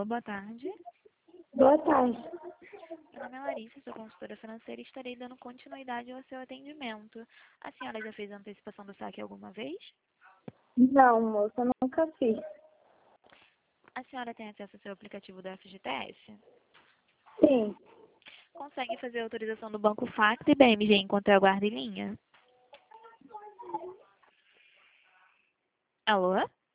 boa tarde. Boa tarde. Meu nome é Larissa, sou consultora financeira e estarei dando continuidade ao seu atendimento. A senhora já fez a antecipação do saque alguma vez? Não, moça, eu nunca fiz. A senhora tem acesso ao seu aplicativo do FGTS? Sim, Consegue fazer a autorização do Banco Fax e BMG enquanto eu aguardo em linha? Alô?